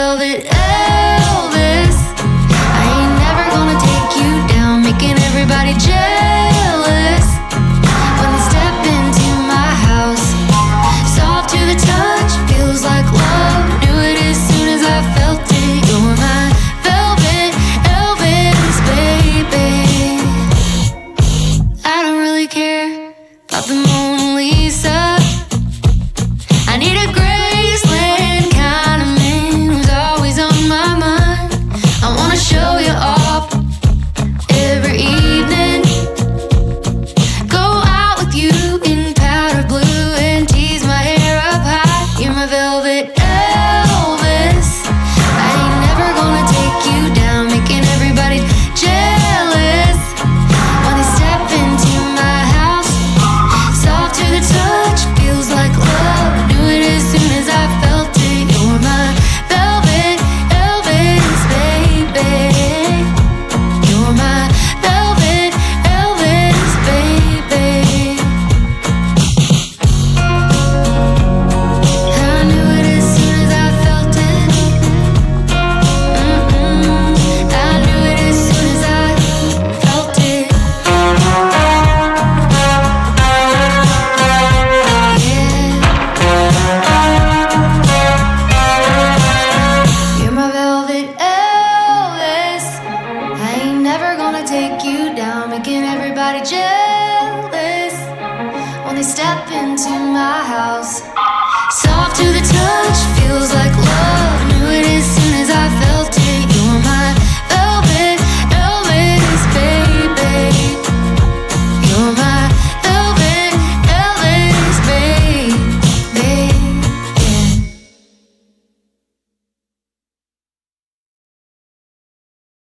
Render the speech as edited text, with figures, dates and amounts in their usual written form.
velvet Elvis. I ain't never gonna take you down, making everybody jealous when they step into my house. Soft to the touch, feels like love. Knew it as soon as I felt it. You're my velvet Elvis, baby. I don't really care about the Mona Lisa. I need a Graceland kind of man who's always on my mind. I wanna show you off every evening. Go out with you in powder blue and tease my hair up high. You're my velvet Elvis. I ain't never gonna take you down, making everybody jealous when they step into my house. Soft to the touch, feels like love. Knew it as soon as I felt it. You're my velvet Elvis, baby. You're my velvet Elvis, baby. I knew it as soon as I felt it. I knew it as soon as I felt it. You're my velvet Elvis. I ain't never gonna take you down, making everybody jealous when they step into my house. Soft to the touch, feels like love.